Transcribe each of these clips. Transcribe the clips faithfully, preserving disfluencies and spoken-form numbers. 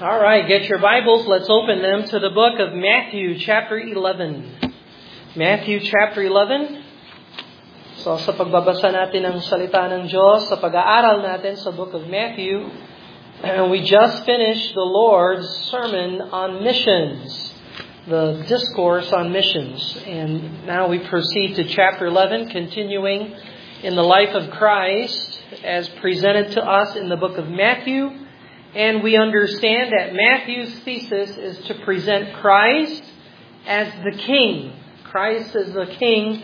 All right, get your Bibles. Let's open them to the book of Matthew, chapter eleven. Matthew, chapter eleven. So sa pagbabasa natin ng salita ng Diyos, sa pag-aaral natin sa book of Matthew, and we just finished the Lord's sermon on missions, the discourse on missions. And now we proceed to chapter eleven, continuing in the life of Christ as presented to us in the book of Matthew. And we understand that Matthew's thesis is to present Christ as the King. Christ is the King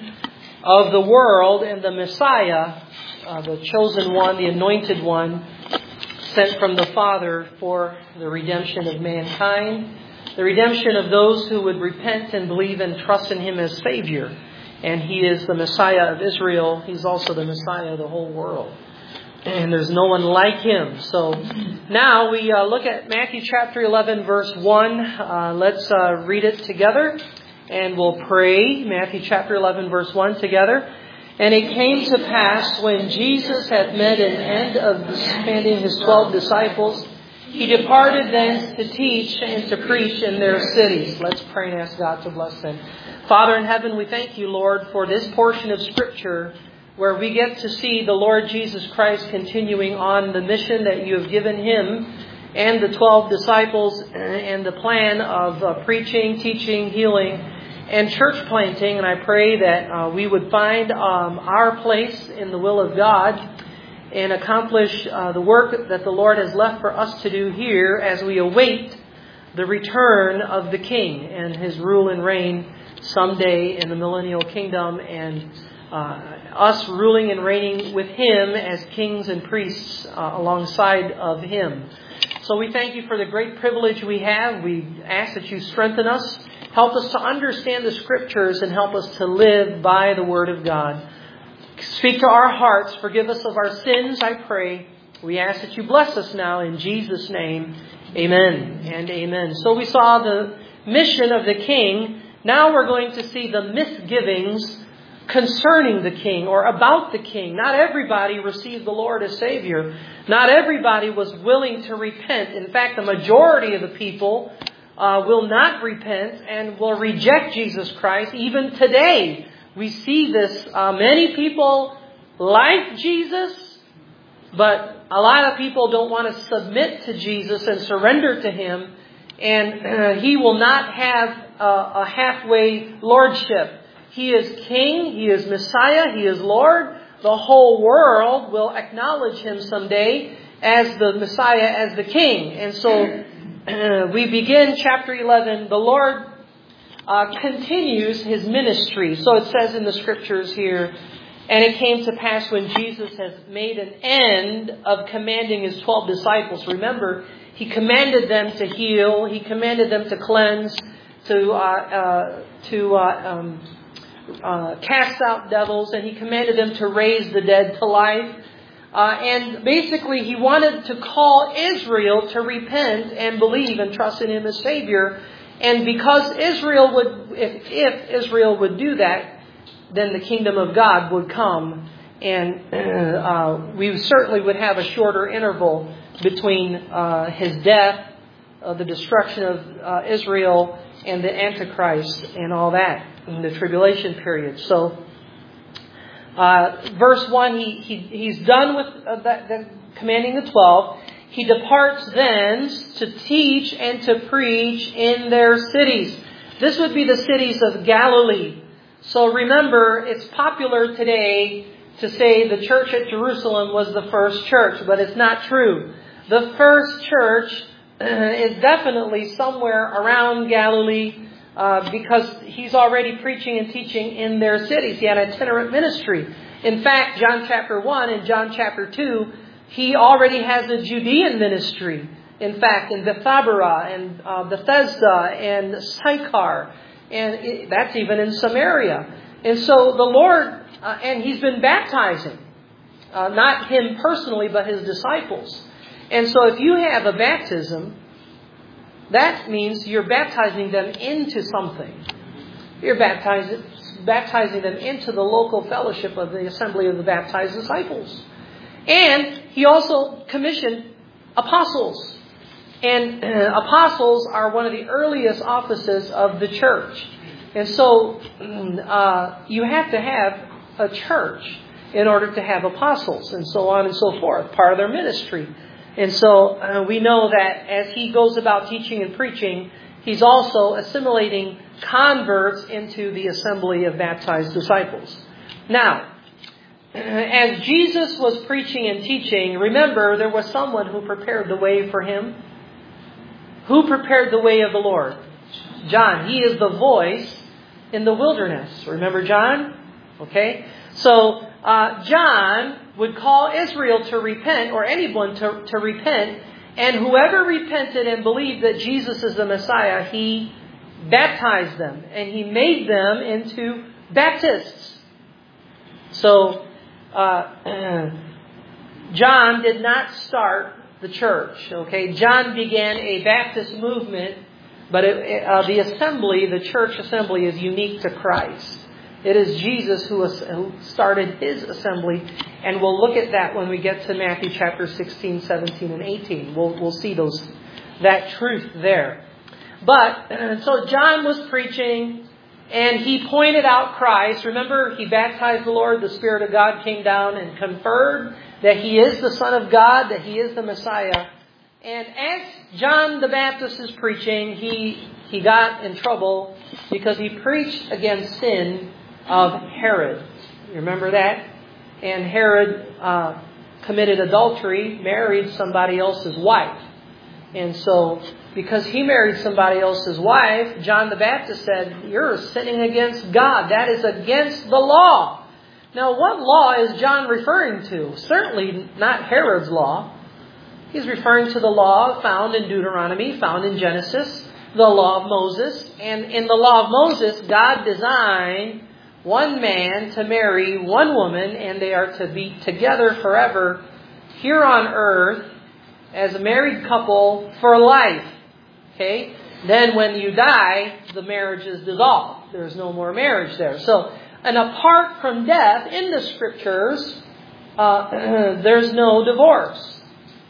of the world and the Messiah, uh, the chosen one, the anointed one, sent from the Father for the redemption of mankind, the redemption of those who would repent and believe and trust in Him as Savior. And He is the Messiah of Israel. He's also the Messiah of the whole world. And there's no one like Him. So now we uh, look at Matthew chapter eleven, verse one. Uh, let's uh, read it together. And we'll pray. Matthew chapter eleven, verse one together. And it came to pass when Jesus had made an end of commanding His twelve disciples, He departed thence to teach and to preach in their cities. Let's pray and ask God to bless them. Father in heaven, we thank You, Lord, for this portion of Scripture where we get to see the Lord Jesus Christ continuing on the mission that You have given Him and the twelve disciples and the plan of uh, preaching, teaching, healing, and church planting. And I pray that uh, we would find um, our place in the will of God and accomplish uh, the work that the Lord has left for us to do here as we await the return of the King and His rule and reign someday in the millennial kingdom, and uh, us ruling and reigning with Him as kings and priests uh, alongside of Him. So we thank You for the great privilege we have. We ask that You strengthen us, help us to understand the Scriptures, and help us to live by the Word of God. Speak to our hearts. Forgive us of our sins, I pray. We ask that You bless us now in Jesus' name. Amen and amen. So we saw the mission of the King. Now we're going to see the misgivings concerning the King or about the King. Not everybody received the Lord as Savior. Not everybody was willing to repent. In fact, the majority of the people uh, will not repent and will reject Jesus Christ. Even today, we see this. Uh, many people like Jesus, but a lot of people don't want to submit to Jesus and surrender to Him. And uh, He will not have uh, a halfway lordship. He is King, He is Messiah, He is Lord. The whole world will acknowledge Him someday as the Messiah, as the King. And so uh, we begin chapter eleven. The Lord uh, continues His ministry. So it says in the Scriptures here, and it came to pass when Jesus has made an end of commanding His twelve disciples. Remember, He commanded them to heal. He commanded them to cleanse, to uh, uh, to uh, um, uh, cast out devils, and He commanded them to raise the dead to life. Uh, and basically, He wanted to call Israel to repent and believe and trust in Him as Savior. And because Israel would, if, if Israel would do that, then the kingdom of God would come, and uh, we certainly would have a shorter interval between uh, His death, uh, the destruction of uh, Israel, and the Antichrist and all that in the tribulation period. So, uh, verse one, he, he he's done with uh, that, that commanding the twelve. He departs thence to teach and to preach in their cities. This would be the cities of Galilee. So remember, it's popular today to say the church at Jerusalem was the first church, but it's not true. The first church is definitely somewhere around Galilee uh, because He's already preaching and teaching in their cities. He had an itinerant ministry. In fact, John chapter one and John chapter two, He already has a Judean ministry. In fact, in Bethabara and uh, Bethesda and Sychar. And it, that's even in Samaria. And so the Lord, uh, and He's been baptizing. Uh, not Him personally, but His disciples. And so if you have a baptism, that means you're baptizing them into something. You're baptizing, baptizing them into the local fellowship of the assembly of the baptized disciples. And He also commissioned apostles. And uh, apostles are one of the earliest offices of the church. And so uh, you have to have a church in order to have apostles and so on and so forth, part of their ministry. And so uh, we know that as he goes about teaching and preaching, he's also assimilating converts into the assembly of baptized disciples. Now, as Jesus was preaching and teaching, remember there was someone who prepared the way for him. Who prepared the way of the Lord? John. He is the voice in the wilderness. Remember John? Okay. So uh, John would call Israel to repent, or anyone to, to repent, and whoever repented and believed that Jesus is the Messiah, he baptized them, and he made them into Baptists. So uh, John did not start the church. Okay, John began a Baptist movement, but it, uh, the assembly, the church assembly, is unique to Christ. It is Jesus who, who started his assembly, and we'll look at that when we get to Matthew chapter sixteen, seventeen, and eighteen. We'll we'll see those that truth there. But so John was preaching, and he pointed out Christ. Remember, he baptized the Lord. The Spirit of God came down and conferred that he is the Son of God, that he is the Messiah. And as John the Baptist is preaching, he he got in trouble because he preached against sin of Herod. You remember that? And Herod uh, committed adultery, married somebody else's wife. And so, because he married somebody else's wife, John the Baptist said, "You're sinning against God. That is against the law." Now, what law is John referring to? Certainly not Herod's law. He's referring to the law found in Deuteronomy, found in Genesis, the law of Moses. And in the law of Moses, God designed one man to marry one woman, and they are to be together forever here on earth as a married couple for life. Okay? Then when you die, the marriage is dissolved. There's no more marriage there. So, and apart from death, in the Scriptures, uh, there's no divorce.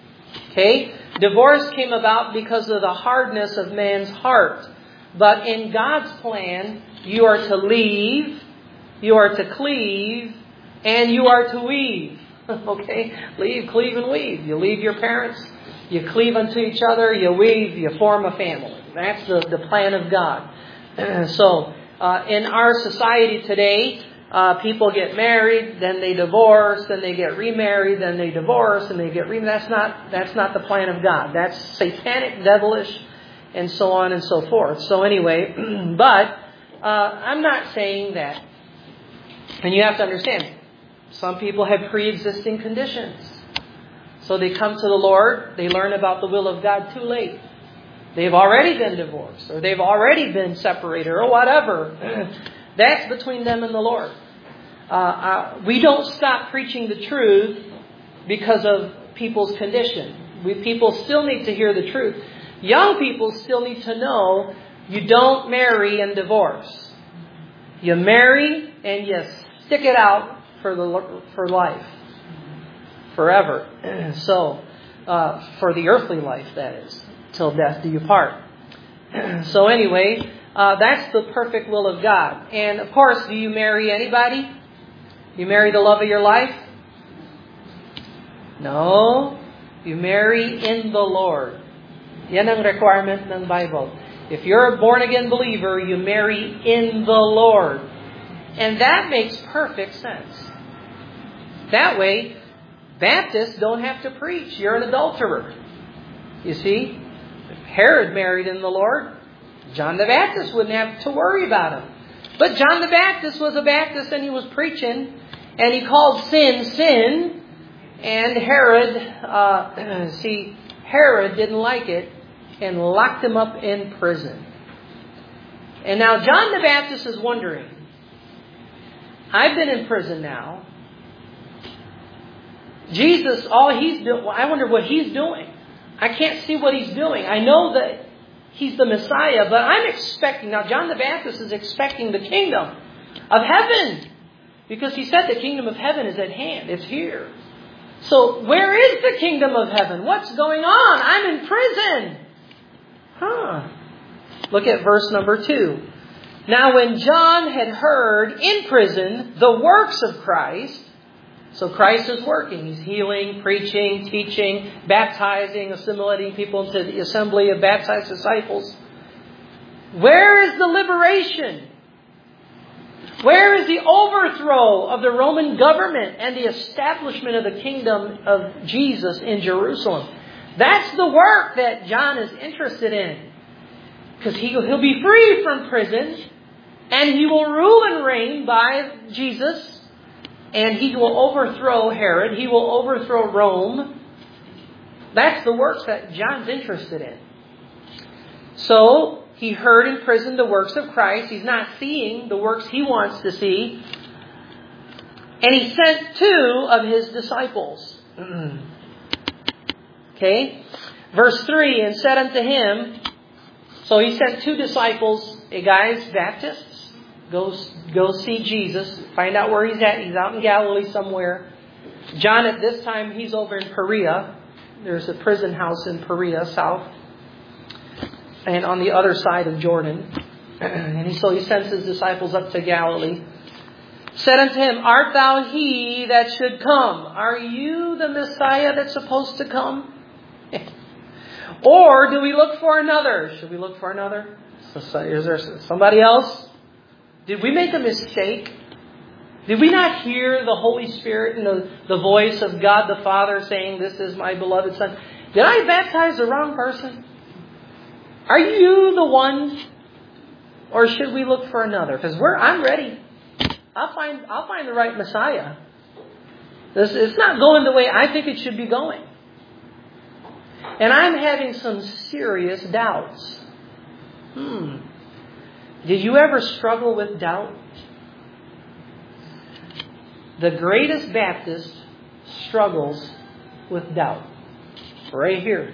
Okay? Divorce came about because of the hardness of man's heart. But in God's plan, you are to leave, you are to cleave, and you are to weave. Okay? Leave, cleave, and weave. You leave your parents, you cleave unto each other, you weave, you form a family. That's the, the plan of God. So, uh, in our society today, uh, people get married, then they divorce, then they get remarried, then they divorce, and they get remarried. That's not, that's not the plan of God. That's satanic, devilish, and so on and so forth. So anyway, but uh, I'm not saying that. And you have to understand, some people have pre-existing conditions. So they come to the Lord, they learn about the will of God too late. They've already been divorced, or they've already been separated, or whatever. That's between them and the Lord. Uh, uh, we don't stop preaching the truth because of people's condition. We, people still need to hear the truth. Young people still need to know you don't marry and divorce. You marry and you stick it out for the for life, forever. So, uh, for the earthly life, that is, till death do you part. So anyway, uh, that's the perfect will of God. And of course, do you marry anybody? You marry the love of your life? No. You marry in the Lord. Yan ang requirement ng Bible. If you're a born-again believer, you marry in the Lord. And that makes perfect sense. That way, Baptists don't have to preach. You're an adulterer. You see? If Herod married in the Lord, John the Baptist wouldn't have to worry about him. But John the Baptist was a Baptist and he was preaching, and he called sin, sin. And Herod, uh, see, Herod didn't like it and locked him up in prison. And now John the Baptist is wondering, I've been in prison now. Jesus, all he's doing, I wonder what he's doing. I can't see what he's doing. I know that he's the Messiah, but I'm expecting, now John the Baptist is expecting the kingdom of heaven. Because he said the kingdom of heaven is at hand. It's here. So where is the kingdom of heaven? What's going on? I'm in prison. Huh. Look at verse number two. Now when John had heard in prison the works of Christ, so Christ is working. He's healing, preaching, teaching, baptizing, assimilating people into the assembly of baptized disciples. Where is the liberation? Where is the overthrow of the Roman government and the establishment of the kingdom of Jesus in Jerusalem? That's the work that John is interested in. Because he'll, he'll be free from prison, and he will rule and reign by Jesus, and he will overthrow Herod. He will overthrow Rome. That's the works that John's interested in. So he heard in prison the works of Christ. He's not seeing the works he wants to see. And he sent two of his disciples. Okay? Verse three, and said unto him, so he sent two disciples, hey guys, Baptists, go, go see Jesus. Find out where he's at. He's out in Galilee somewhere. John at this time, he's over in Perea. There's a prison house in Perea, south. And on the other side of Jordan. And he, so he sends his disciples up to Galilee. Said unto him, art thou he that should come? Are you the Messiah that's supposed to come? Or do we look for another? Should we look for another? Is there somebody else? Did we make a mistake? Did we not hear the Holy Spirit and the, the voice of God the Father saying, this is my beloved Son? Did I baptize the wrong person? Are you the one? Or should we look for another? Because we're I'm ready. I'll find I'll find the right Messiah. This it's not going the way I think it should be going. And I'm having some serious doubts. Hmm. Did you ever struggle with doubt? The greatest Baptist struggles with doubt. Right here.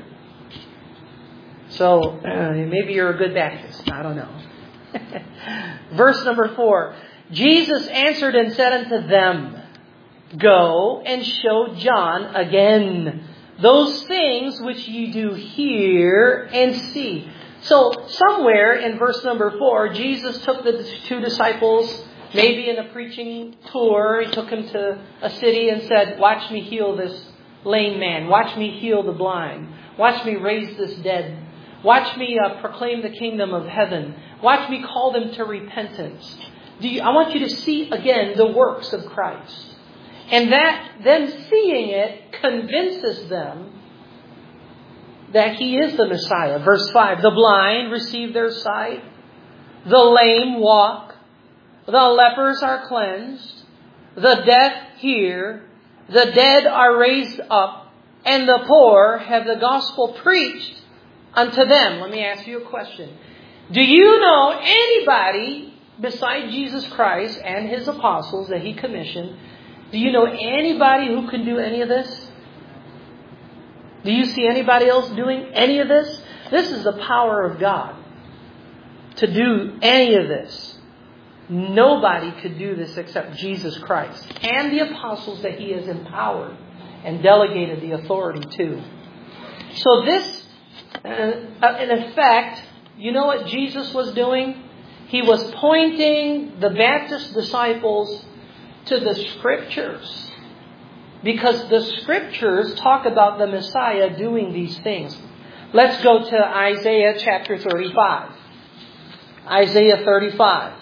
So, uh, maybe you're a good Baptist. I don't know. Verse number four. Jesus answered and said unto them, go and show John again those things which you do hear and see. So, somewhere in verse number four, Jesus took the two disciples, maybe in a preaching tour. He took them to a city and said, watch me heal this lame man. Watch me heal the blind. Watch me raise this dead. Watch me uh, proclaim the kingdom of heaven. Watch me call them to repentance. Do you, I want you to see again the works of Christ. And that them seeing it convinces them that He is the Messiah. Verse five, the blind receive their sight. The lame walk. The lepers are cleansed. The deaf hear. The dead are raised up. And the poor have the gospel preached unto them. Let me ask you a question. Do you know anybody beside Jesus Christ and His apostles that He commissioned? Do you know anybody who can do any of this? Do you see anybody else doing any of this? This is the power of God to do any of this. Nobody could do this except Jesus Christ and the apostles that He has empowered and delegated the authority to. So this, uh, in effect, you know what Jesus was doing? He was pointing the Baptist disciples to the Scriptures. Because the Scriptures talk about the Messiah doing these things. Let's go to Isaiah chapter thirty-five. Isaiah thirty-five.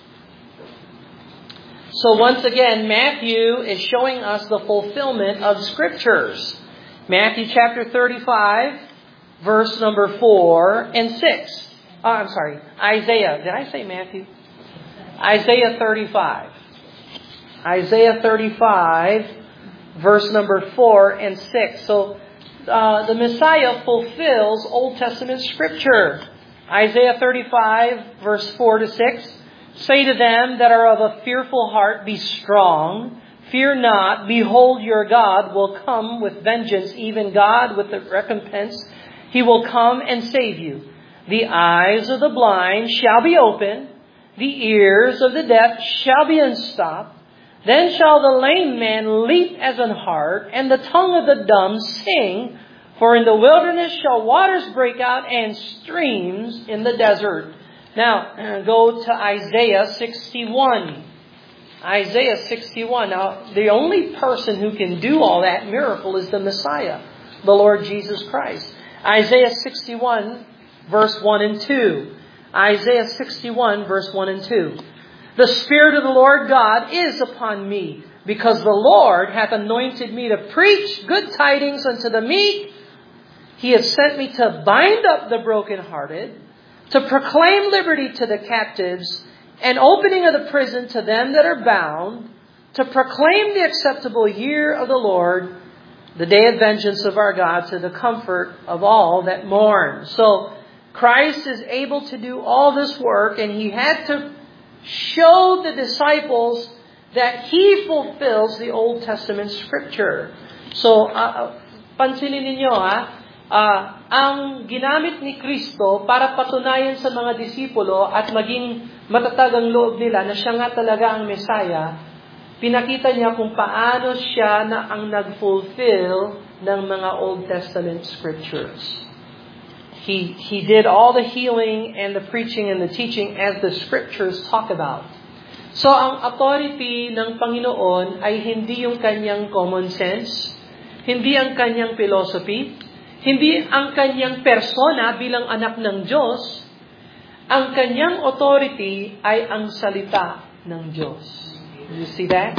So once again, Matthew is showing us the fulfillment of Scriptures. Matthew chapter thirty-five, verse number four and six. Oh, I'm sorry, Isaiah. Did I say Matthew? Isaiah thirty-five. Isaiah thirty-five, verse number four and six. So uh, the Messiah fulfills Old Testament Scripture. Isaiah thirty-five, verse four to six. Say to them that are of a fearful heart, be strong. Fear not. Behold, your God will come with vengeance, even God with the recompense. He will come and save you. The eyes of the blind shall be opened. The ears of the deaf shall be unstopped. Then shall the lame man leap as an hart, and the tongue of the dumb sing. For in the wilderness shall waters break out, and streams in the desert. Now, go to Isaiah sixty-one. Isaiah sixty-one. Now, the only person who can do all that miracle is the Messiah, the Lord Jesus Christ. Isaiah sixty-one, verse one and two. Isaiah sixty-one, verse one and two. The Spirit of the Lord God is upon me, because the Lord hath anointed me to preach good tidings unto the meek. He hath sent me to bind up the brokenhearted, to proclaim liberty to the captives, and opening of the prison to them that are bound, to proclaim the acceptable year of the Lord, the day of vengeance of our God, to the comfort of all that mourn. So Christ is able to do all this work, and He had to show the disciples that He fulfills the Old Testament Scripture. So, uh, pansinin ninyo ha, uh, ang ginamit ni Kristo para patunayan sa mga disipulo at maging matatag ang loob nila na siya nga talaga ang Messiah, pinakita niya kung paano siya na ang nag-fulfill ng mga Old Testament Scriptures. He, he did all the healing and the preaching and the teaching as the Scriptures talk about. So, ang authority ng Panginoon ay hindi yung kanyang common sense, hindi ang kanyang philosophy, hindi ang kanyang persona bilang anak ng Diyos. Ang kanyang authority ay ang salita ng Diyos. You see that?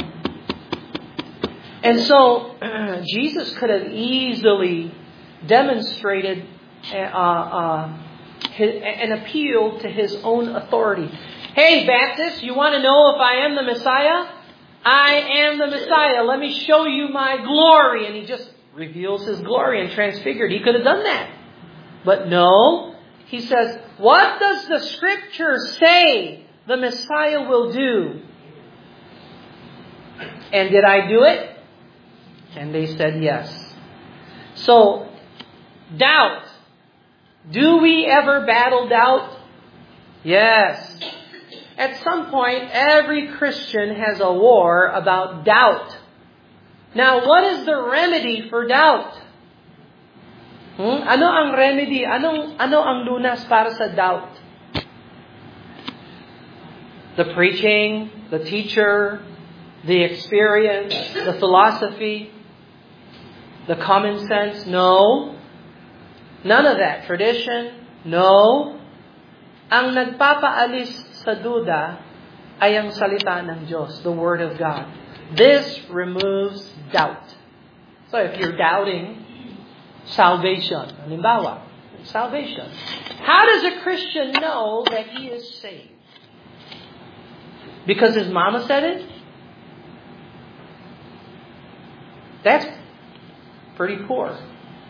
And so, Jesus could have easily demonstrated Uh, uh, his, an appeal to His own authority. Hey, Baptist, you want to know if I am the Messiah? I am the Messiah. Let me show you my glory. And He just reveals His glory and transfigured. He could have done that. But no, He says, what does the Scripture say the Messiah will do? And did I do it? And they said yes. So, doubt. Do we ever battle doubt? Yes. At some point, every Christian has a war about doubt. Now, what is the remedy for doubt? Hmm? Ano ang remedy? Anong, ano ang lunas para sa doubt? The preaching, the teacher, the experience, the philosophy, the common sense? No. None of that. Tradition? No. Ang nagpapaalis sa duda ay ang salita ng Diyos, the Word of God. This removes doubt. So if you're doubting salvation, halimbawa, salvation. How does a Christian know that he is saved? Because his mama said it? That's pretty poor.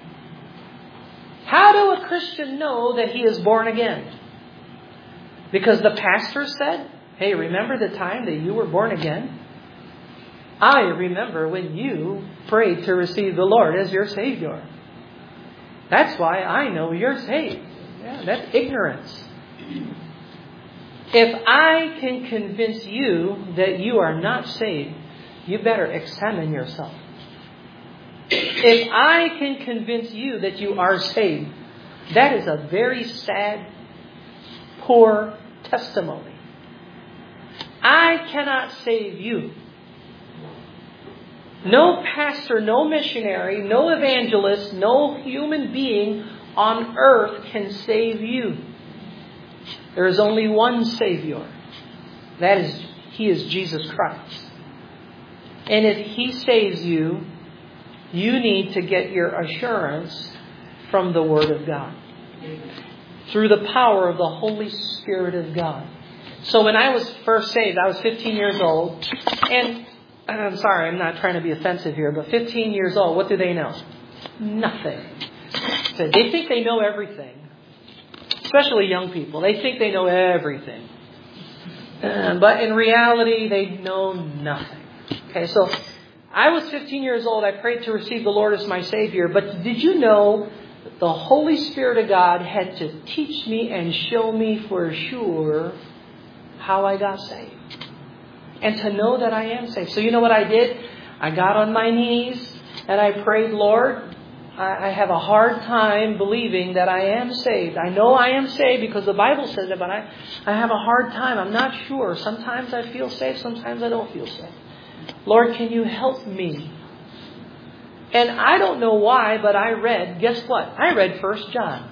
How do a Christian know that he is born again? Because the pastor said, hey, remember the time that you were born again? I remember when you prayed to receive the Lord as your Savior. That's why I know you're saved. Yeah, that's ignorance. If I can convince you that you are not saved, you better examine yourself. If I can convince you that you are saved, that is a very sad, poor testimony. I cannot save you. No pastor, no missionary, no evangelist, no human being on earth can save you. There is only one Savior. That is, He is Jesus Christ. And if He saves you, you need to get your assurance from the Word of God. Through the power of the Holy Spirit of God. So when I was first saved, I was fifteen years old. And I'm sorry, I'm not trying to be offensive here, but fifteen years old, what do they know? Nothing. So they think they know everything. Especially young people. They think they know everything. Uh, but in reality, they know nothing. Okay, so I was fifteen years old. I prayed to receive the Lord as my Savior. But did you know that the Holy Spirit of God had to teach me and show me for sure how I got saved? and to know that I am saved. So you know what I did? I got on my knees and I prayed, Lord, I have a hard time believing that I am saved. I know I am saved because the Bible says it, but I, I have a hard time. I'm not sure. Sometimes I feel saved, sometimes I don't feel saved. Lord, can you help me? And I don't know why, but I read, guess what? I read First John.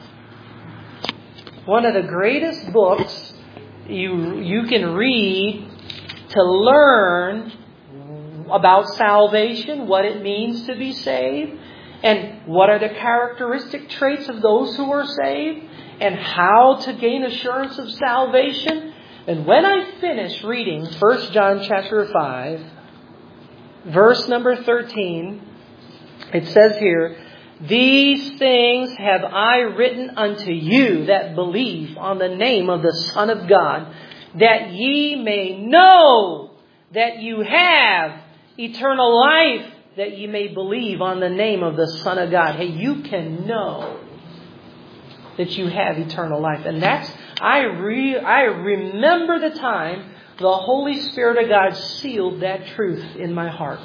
One of the greatest books you you can read to learn about salvation, what it means to be saved, and what are the characteristic traits of those who are saved, and how to gain assurance of salvation. And when I finished reading First John chapter five, verse number thirteen, it says here, these things have I written unto you that believe on the name of the Son of God, that ye may know that you have eternal life, that ye may believe on the name of the Son of God. Hey, you can know that you have eternal life. And that's, I re, I remember the time the Holy Spirit of God sealed that truth in my heart.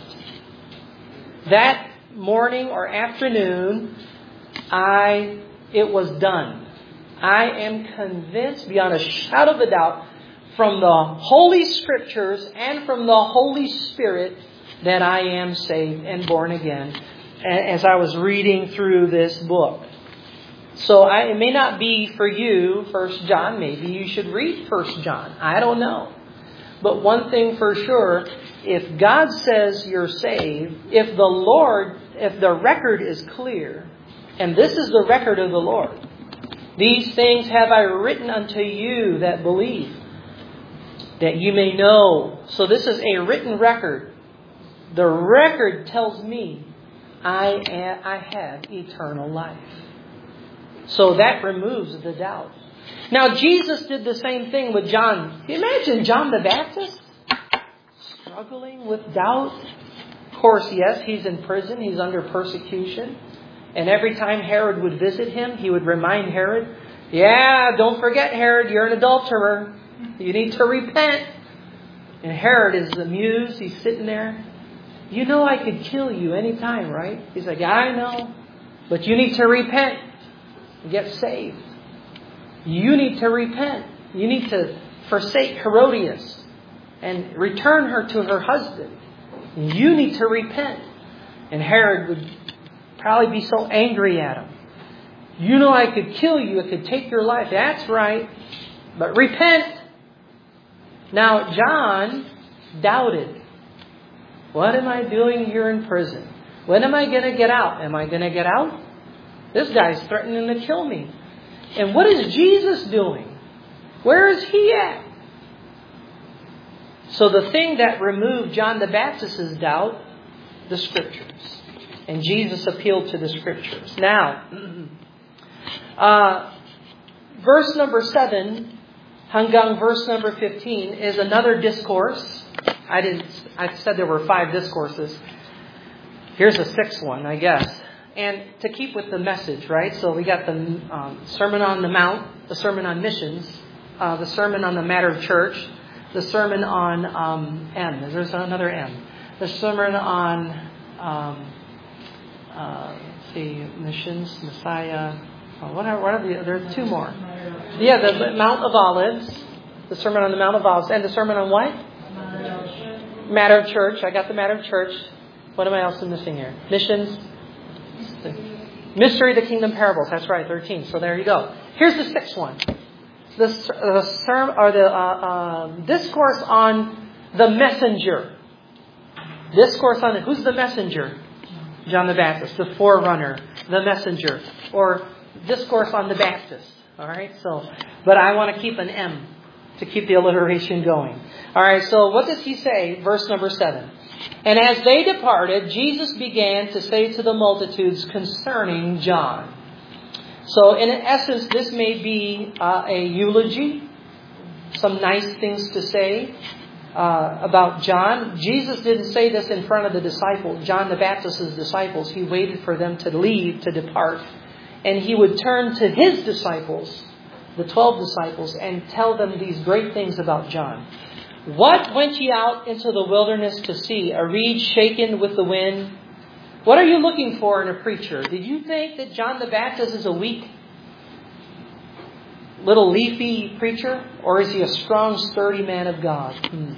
That morning or afternoon, I it was done. I am convinced beyond a shadow of a doubt from the Holy Scriptures and from the Holy Spirit that I am saved and born again as I was reading through this book. So I, it may not be for you, First John. Maybe you should read First John. I don't know. But one thing for sure, if God says you're saved, if the Lord, if the record is clear, and this is the record of the Lord, these things have I written unto you that believe, that you may know. So this is a written record. The record tells me I am, I have eternal life. So that removes the doubt. Now Jesus did the same thing with John. Can you imagine John the Baptist struggling with doubt? Of course, yes, he's in prison. He's under persecution. And every time Herod would visit him, he would remind Herod, yeah, don't forget, Herod, you're an adulterer. You need to repent. And Herod is amused. He's sitting there. You know I could kill you anytime, right? He's like, yeah, I know. But you need to repent and get saved. You need to repent. You need to forsake Herodias and return her to her husband. You need to repent. And Herod would probably be so angry at him. You know I could kill you. I could take your life. That's right. But repent. Now, John doubted. What am I doing here in prison? When am I going to get out? Am I going to get out? This guy's threatening to kill me. And what is Jesus doing? Where is he at? So the thing that removed John the Baptist's doubt, the Scriptures. And Jesus appealed to the Scriptures. Now, uh, verse number seven, hanggang verse number fifteen, is another discourse. I didn't. I said there were five discourses. Here's a sixth one, I guess. And to keep with the message, right? So we got the um, Sermon on the Mount, the Sermon on Missions, uh, the Sermon on the Matter of Church, the Sermon on um, M. There's another M. The Sermon on, um, uh, let's see, Missions, Messiah. Oh, what are, what are the? There's two more. Yeah, the Mount of Olives, the Sermon on the Mount of Olives, and the Sermon on what? Matter of Church. I got the Matter of Church. What am I else missing here? Missions. Mystery of the Kingdom Parables. That's right, thirteen. So there you go. Here's the sixth one. The, the sermon or the uh, uh, discourse on the messenger. Discourse on it. Who's the messenger? John the Baptist, the forerunner, the messenger, or discourse on the Baptist. All right. So, but I want to keep an M to keep the alliteration going. All right. So what does he say? Verse number seven. And as they departed, Jesus began to say to the multitudes concerning John. So in essence, this may be uh, a eulogy, some nice things to say uh, about John. Jesus didn't say this in front of the disciples, John the Baptist's disciples. He waited for them to leave, to depart. And he would turn to his disciples, the twelve disciples, and tell them these great things about John. What went ye out into the wilderness to see? A reed shaken with the wind? What are you looking for in a preacher? Did you think that John the Baptist is a weak, little leafy preacher? Or is he a strong, sturdy man of God? Hmm.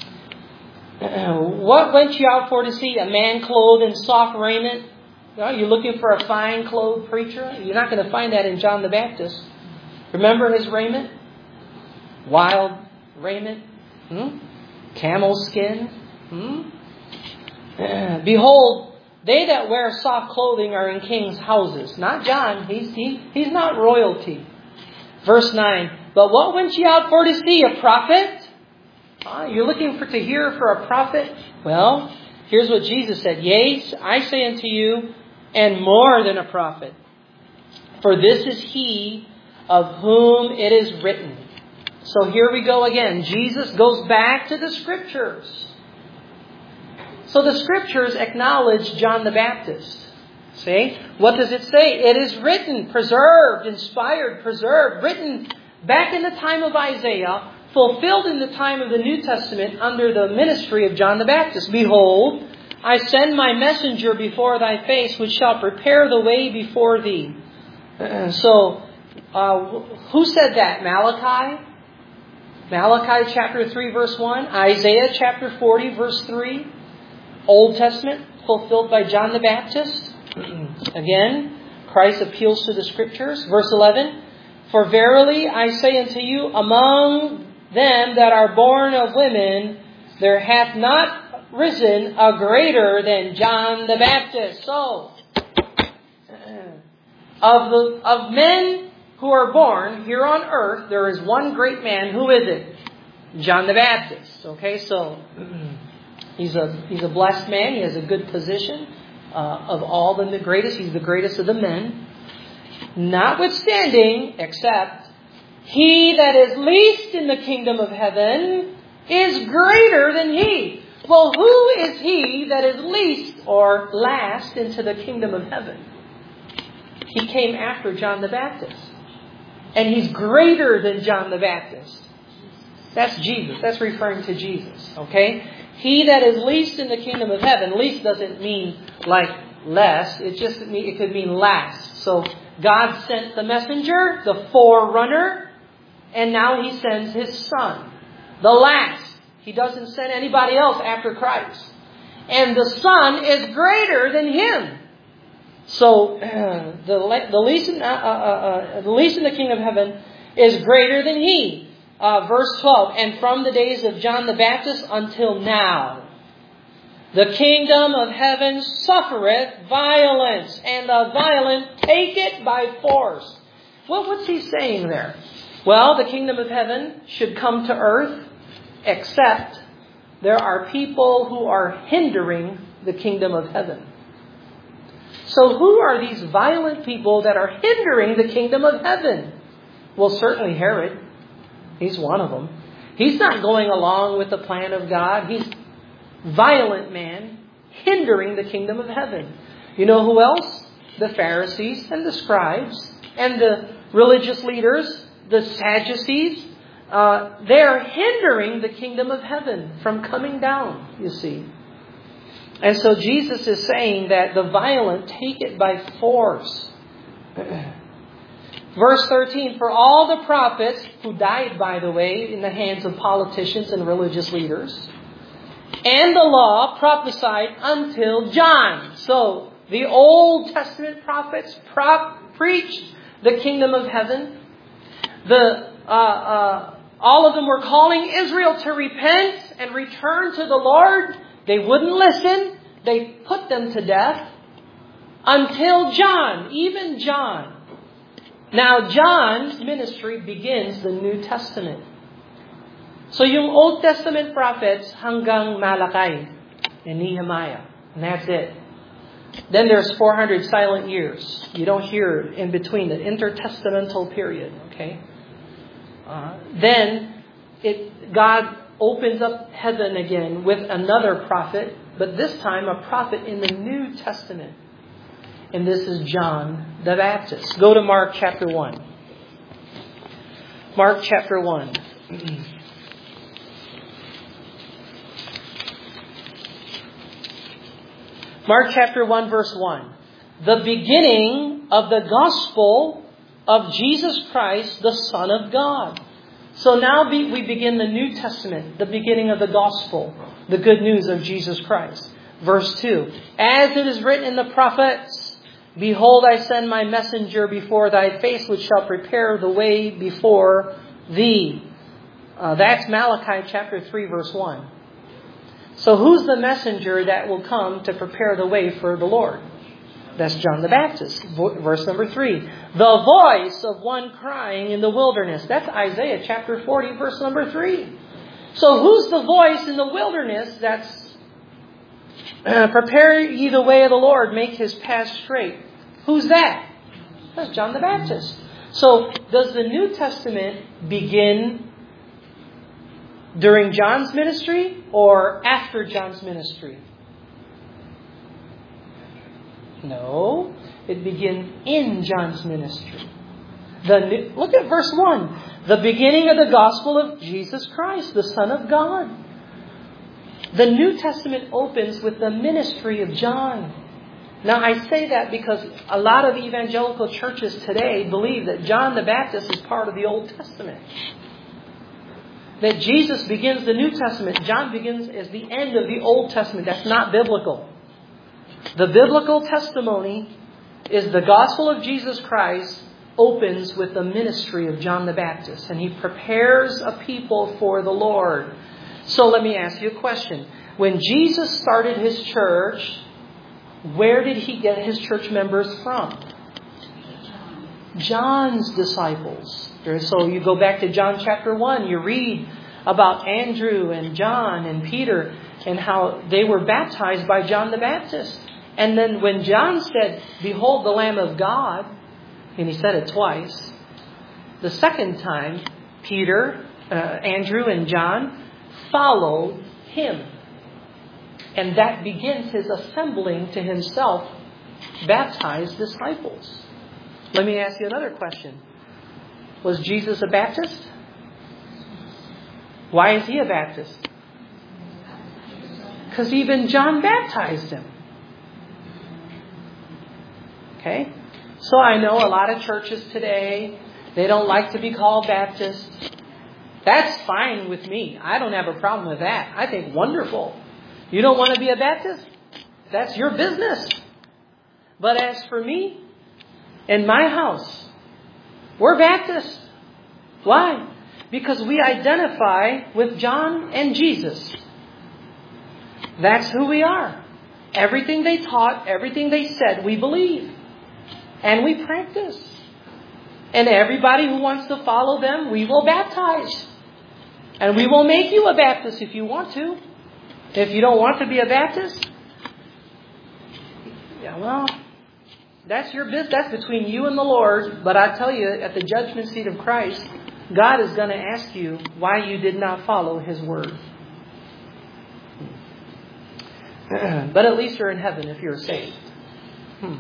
What went you out for to see? A man clothed in soft raiment? Are you looking for a fine clothed preacher? You're not going to find that in John the Baptist. Remember his raiment? Wild raiment? Hmm? Camel skin? Hmm? Behold, they that wear soft clothing are in kings' houses. Not John. He's, he, he's not royalty. Verse nine. But what went ye out for to see? A prophet? Uh, you're looking for to hear for a prophet? Well, here's what Jesus said. Yea, I say unto you, and more than a prophet. For this is he of whom it is written. So here we go again. Jesus goes back to the Scriptures. So the Scriptures acknowledge John the Baptist. See? What does it say? It is written, preserved, inspired, preserved, written back in the time of Isaiah, fulfilled in the time of the New Testament under the ministry of John the Baptist. Behold, I send my messenger before thy face, which shall prepare the way before thee. Uh, so, uh, who said that? Malachi? Malachi chapter three verse one. Isaiah chapter forty verse three. Old Testament fulfilled by John the Baptist. Again, Christ appeals to the Scriptures. Verse eleven. For verily I say unto you, among them that are born of women, there hath not risen a greater than John the Baptist. So, of the of men who are born here on earth, there is one great man. Who is it? John the Baptist. Okay, so he's a he's a blessed man. He has a good position. Uh, of all the greatest, he's the greatest of the men. Notwithstanding, except he that is least in the kingdom of heaven is greater than he. Well, who is he that is least or last into the kingdom of heaven? He came after John the Baptist. And he's greater than John the Baptist. That's Jesus. That's referring to Jesus. Okay? He that is least in the kingdom of heaven. Least doesn't mean like less. It just it could mean last. So God sent the messenger, the forerunner, and now He sends His Son, the last. He doesn't send anybody else after Christ. And the Son is greater than Him. So uh, the the least in, uh, uh, uh, the least in the kingdom of heaven is greater than He. Uh, verse twelve. And from the days of John the Baptist until now, the kingdom of heaven suffereth violence, and the violent take it by force. Well, what's he saying there? Well, the kingdom of heaven should come to earth, except there are people who are hindering the kingdom of heaven. So who are these violent people that are hindering the kingdom of heaven? Well, certainly Herod. He's one of them. He's not going along with the plan of God. He's a violent man hindering the kingdom of heaven. You know who else? The Pharisees and the scribes and the religious leaders, the Sadducees. Uh, they're hindering the kingdom of heaven from coming down, you see. And so Jesus is saying that the violent take it by force. Verse thirteen, for all the prophets who died, by the way, in the hands of politicians and religious leaders, and the law prophesied until John. So the Old Testament prophets prop, preached the kingdom of heaven. The uh, uh, all of them were calling Israel to repent and return to the Lord. They wouldn't listen. They put them to death until John, even John. Now, John's ministry begins the New Testament. So yung Old Testament prophets hanggang Malachi and Nehemiah. And that's it. Then there's four hundred silent years. You don't hear in between, the intertestamental period. Okay. Uh, then it God opens up heaven again with another prophet, but this time a prophet in the New Testament. And this is John the Baptist. Go to Mark chapter one. Mark chapter one. Mark chapter one, verse one. The beginning of the gospel of Jesus Christ, the Son of God. So now we begin the New Testament, the beginning of the gospel, the good news of Jesus Christ. Verse two. As it is written in the prophets, behold, I send my messenger before thy face, which shall prepare the way before thee. Uh, that's Malachi chapter three, verse one. So who's the messenger that will come to prepare the way for the Lord? That's John the Baptist. Verse number three. The voice of one crying in the wilderness. That's Isaiah chapter forty, verse number three. So who's the voice in the wilderness that's uh, prepare ye the way of the Lord, make his path straight? Who's that? That's John the Baptist. So does the New Testament begin during John's ministry or after John's ministry? No, it begins in John's ministry. The new, look at verse one. The beginning of the gospel of Jesus Christ, the Son of God. The New Testament opens with the ministry of John. Now I say that because a lot of evangelical churches today believe that John the Baptist is part of the Old Testament. That Jesus begins the New Testament. John begins as the end of the Old Testament. That's not biblical. The biblical testimony is the gospel of Jesus Christ opens with the ministry of John the Baptist. And he prepares a people for the Lord. So let me ask you a question. When Jesus started his church, where did he get his church members from? John's disciples. So you go back to John chapter one, you read about Andrew and John and Peter and how they were baptized by John the Baptist. And then when John said, behold the Lamb of God, and he said it twice, the second time, Peter, uh, Andrew and John followed him. And that begins his assembling to himself baptized disciples. Let me ask you another question. Was Jesus a Baptist? Why is he a Baptist? Because even John baptized him. Okay? So I know a lot of churches today, they don't like to be called Baptists. That's fine with me. I don't have a problem with that. I think wonderful. You don't want to be a Baptist? That's your business. But as for me, in my house, we're Baptists. Why? Because we identify with John and Jesus. That's who we are. Everything they taught, everything they said, we believe. And we practice. And everybody who wants to follow them, we will baptize. And we will make you a Baptist if you want to. If you don't want to be a Baptist, yeah, well, that's your business. That's between you and the Lord. But I tell you, at the judgment seat of Christ, God is going to ask you why you did not follow His word. But at least you're in heaven if you're saved. Hmm.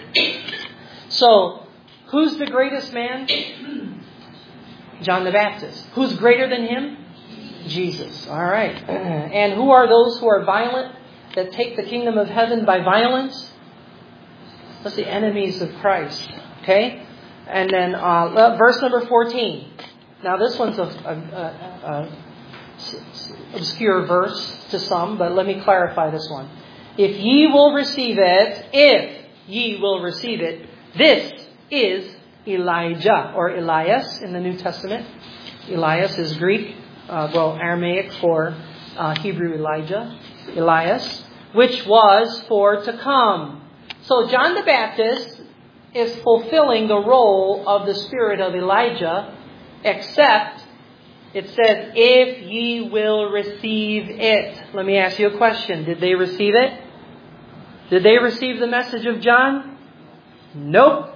So, who's the greatest man? John the Baptist. Who's greater than him? Jesus. All right. And who are those who are violent, that take the kingdom of heaven by violence? That's the enemies of Christ. Okay? And then uh, verse number fourteen. Now this one's a, a, a, a obscure verse to some, but let me clarify this one. If ye will receive it, if ye will receive it, this is Elijah, or Elias in the New Testament. Elias is Greek, uh, well, Aramaic for uh, Hebrew Elijah, Elias, which was for to come. So John the Baptist is fulfilling the role of the spirit of Elijah, except it says, if ye will receive it. Let me ask you a question. Did they receive it? Did they receive the message of John? Nope.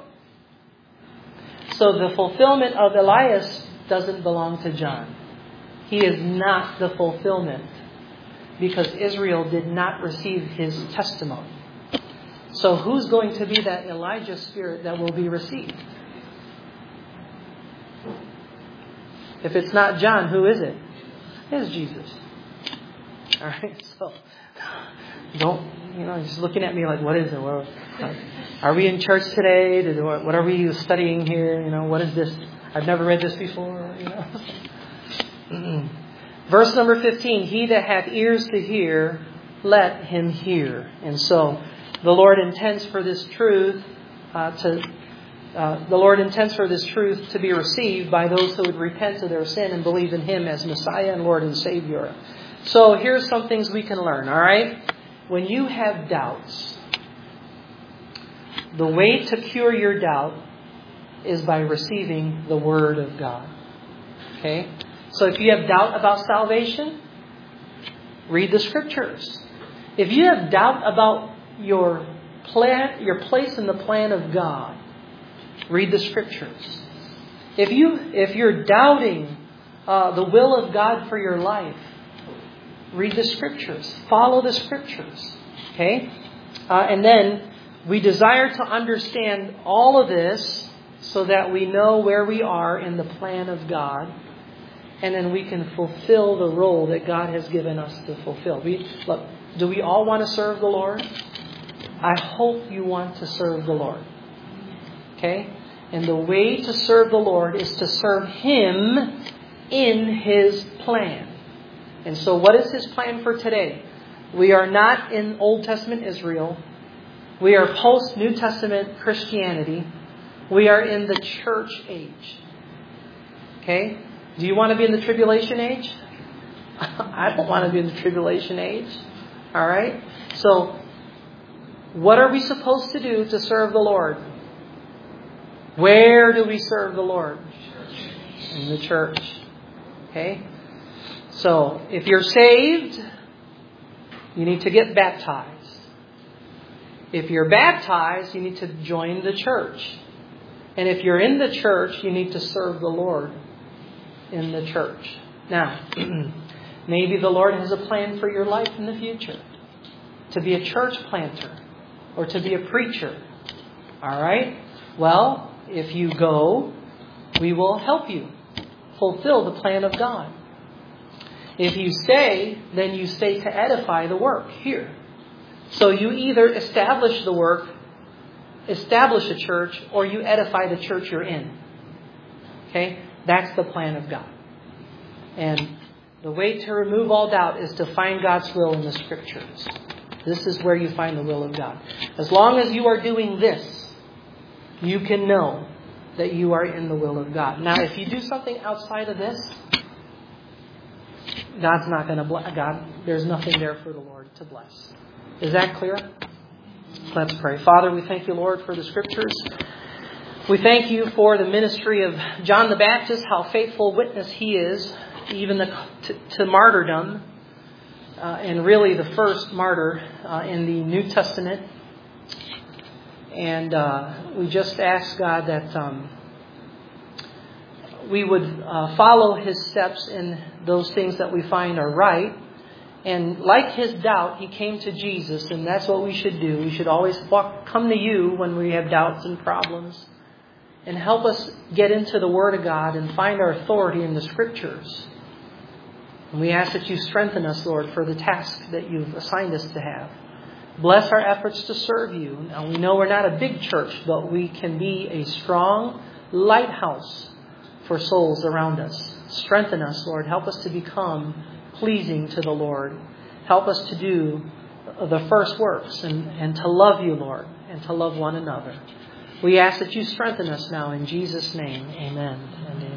So the fulfillment of Elias doesn't belong to John. He is not the fulfillment because Israel did not receive his testimony. So who's going to be that Elijah spirit that will be received? If it's not John, who is it? It's Jesus. All right. So don't You know, he's looking at me like, what is it? What, are we in church today? Did, what are we studying here? You know, what is this? I've never read this before. You know. Mm-mm. Verse number fifteen, he that hath ears to hear, let him hear. And so the Lord intends for this truth uh, to uh, the Lord intends for this truth to be received by those who would repent of their sin and believe in Him as Messiah and Lord and Savior. So here's some things we can learn, all right? When you have doubts, the way to cure your doubt is by receiving the Word of God. Okay? So if you have doubt about salvation, read the Scriptures. If you have doubt about your plan, your place in the plan of God, read the Scriptures. If you if you're doubting uh, the will of God for your life, read the Scriptures. Follow the Scriptures. Okay? Uh, and then we desire to understand all of this so that we know where we are in the plan of God. And then we can fulfill the role that God has given us to fulfill. We, look, do we all want to serve the Lord? I hope you want to serve the Lord. Okay? And the way to serve the Lord is to serve Him in His plan. And so what is His plan for today? We are not in Old Testament Israel. We are post-New Testament Christianity. We are in the church age. Okay? Do you want to be in the tribulation age? I don't want to be in the tribulation age. All right? So, what are we supposed to do to serve the Lord? Where do we serve the Lord? In the church. Okay? So, if you're saved, you need to get baptized. If you're baptized, you need to join the church. And if you're in the church, you need to serve the Lord in the church. Now, maybe the Lord has a plan for your life in the future. To be a church planter or to be a preacher. All right? Well, if you go, we will help you fulfill the plan of God. If you stay, then you stay to edify the work here. So you either establish the work, establish a church, or you edify the church you're in. Okay? That's the plan of God. And the way to remove all doubt is to find God's will in the Scriptures. This is where you find the will of God. As long as you are doing this, you can know that you are in the will of God. Now, if you do something outside of this, God's not going to bless. God, there's nothing there for the Lord to bless. Is that clear? Let's pray. Father, we thank you, Lord, for the Scriptures. We thank you for the ministry of John the Baptist, how faithful witness he is, even the, to, to martyrdom, uh, and really the first martyr uh, in the New Testament. And uh, we just ask, God, that um, we would uh, follow his steps in those things that we find are right. And like his doubt, he came to Jesus, and that's what we should do. We should always walk, come to you when we have doubts and problems. And help us get into the Word of God and find our authority in the Scriptures. And we ask that you strengthen us, Lord, for the task that you've assigned us to have. Bless our efforts to serve you. Now, we know we're not a big church, but we can be a strong lighthouse for souls around us. Strengthen us, Lord. Help us to become pleasing to the Lord. Help us to do the first works and, and to love you, Lord, and to love one another. We ask that you strengthen us now in Jesus' name. Amen and amen.